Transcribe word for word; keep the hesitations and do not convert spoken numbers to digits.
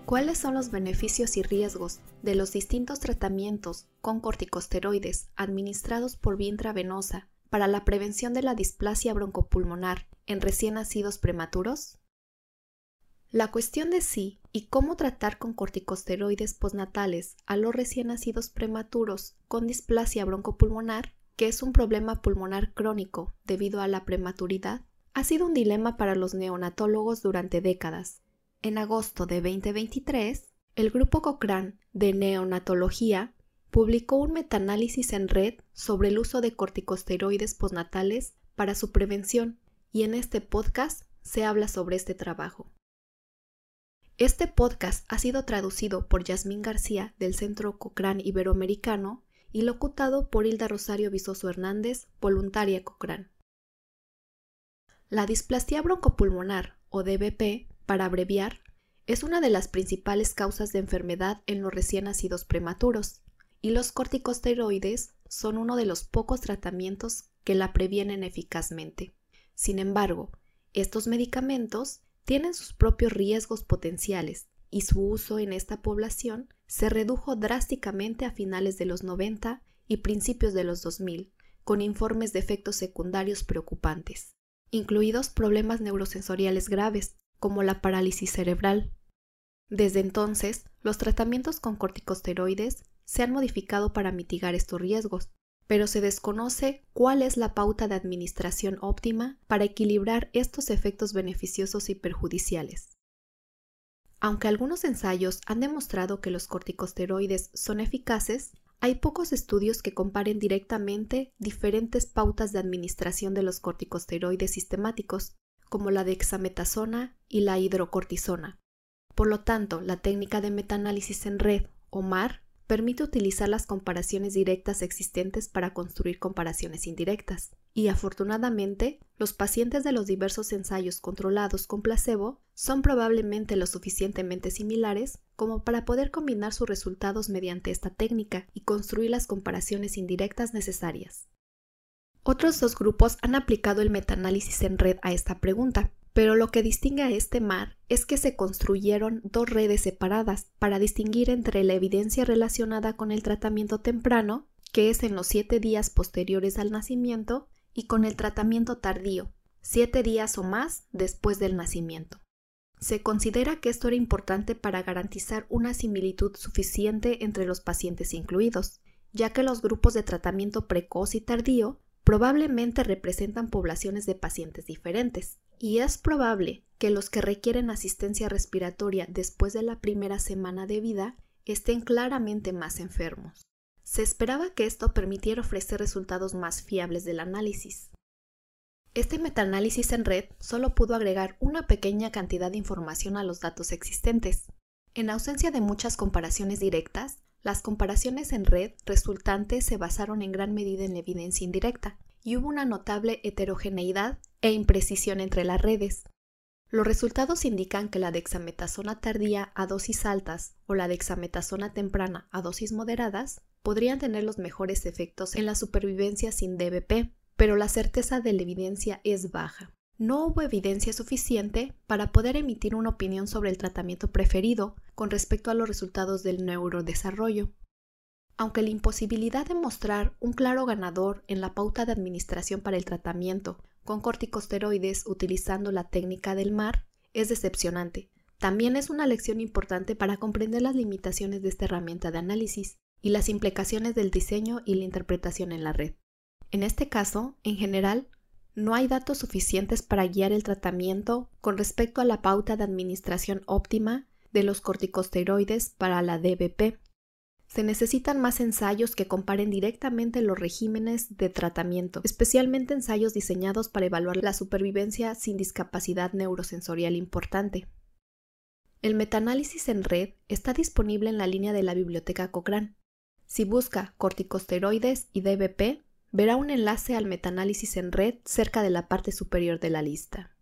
¿Cuáles son los beneficios y riesgos de los distintos tratamientos con corticosteroides administrados por vía intravenosa para la prevención de la displasia broncopulmonar en recién nacidos prematuros? La cuestión de si y cómo tratar con corticosteroides postnatales a los recién nacidos prematuros con displasia broncopulmonar, que es un problema pulmonar crónico debido a la prematuridad, ha sido un dilema para los neonatólogos durante décadas. En agosto de veinte veintitrés, el grupo Cochrane de Neonatología publicó un metaanálisis en red sobre el uso de corticosteroides postnatales para su prevención, y en este podcast se habla sobre este trabajo. Este podcast ha sido traducido por Yasmín García del Centro Cochrane Iberoamericano y locutado por Hilda Rosario Vizoso Hernández, voluntaria Cochrane. La displasia broncopulmonar, o D B P, para abreviar, es una de las principales causas de enfermedad en los recién nacidos prematuros, y los corticosteroides son uno de los pocos tratamientos que la previenen eficazmente. Sin embargo, estos medicamentos tienen sus propios riesgos potenciales y su uso en esta población se redujo drásticamente a finales de los noventa y principios de los dos mil, con informes de efectos secundarios preocupantes, incluidos problemas neurosensoriales graves, como la parálisis cerebral. Desde entonces, los tratamientos con corticosteroides se han modificado para mitigar estos riesgos, pero se desconoce cuál es la pauta de administración óptima para equilibrar estos efectos beneficiosos y perjudiciales. Aunque algunos ensayos han demostrado que los corticosteroides son eficaces, hay pocos estudios que comparen directamente diferentes pautas de administración de los corticosteroides sistemáticos, como la dexametasona y la hidrocortisona. Por lo tanto, la técnica de metaanálisis en red, o M A R, permite utilizar las comparaciones directas existentes para construir comparaciones indirectas, y afortunadamente, los pacientes de los diversos ensayos controlados con placebo son probablemente lo suficientemente similares como para poder combinar sus resultados mediante esta técnica y construir las comparaciones indirectas necesarias. Otros dos grupos han aplicado el metaanálisis en red a esta pregunta, pero lo que distingue a este M A R es que se construyeron dos redes separadas para distinguir entre la evidencia relacionada con el tratamiento temprano, que es en los siete días posteriores al nacimiento, y con el tratamiento tardío, siete días o más después del nacimiento. Se considera que esto era importante para garantizar una similitud suficiente entre los pacientes incluidos, ya que los grupos de tratamiento precoz y tardío probablemente representan poblaciones de pacientes diferentes, y es probable que los que requieren asistencia respiratoria después de la primera semana de vida estén claramente más enfermos. Se esperaba que esto permitiera ofrecer resultados más fiables del análisis. Este metaanálisis en red solo pudo agregar una pequeña cantidad de información a los datos existentes. En ausencia de muchas comparaciones directas, las comparaciones en red resultantes se basaron en gran medida en la evidencia indirecta, y hubo una notable heterogeneidad e imprecisión entre las redes. Los resultados indican que la dexametasona tardía a dosis altas o la dexametasona temprana a dosis moderadas podrían tener los mejores efectos en la supervivencia sin D B P, pero la certeza de la evidencia es baja. No hubo evidencia suficiente para poder emitir una opinión sobre el tratamiento preferido con respecto a los resultados del neurodesarrollo. Aunque la imposibilidad de mostrar un claro ganador en la pauta de administración para el tratamiento con corticosteroides utilizando la técnica del M A R es decepcionante, también es una lección importante para comprender las limitaciones de esta herramienta de análisis y las implicaciones del diseño y la interpretación en la red. En este caso, en general, no hay datos suficientes para guiar el tratamiento con respecto a la pauta de administración óptima de los corticosteroides para la D B P. Se necesitan más ensayos que comparen directamente los regímenes de tratamiento, especialmente ensayos diseñados para evaluar la supervivencia sin discapacidad neurosensorial importante. El metaanálisis en red está disponible en la línea de la biblioteca Cochrane. Si busca corticosteroides y D B P, verá un enlace al metaanálisis en red cerca de la parte superior de la lista.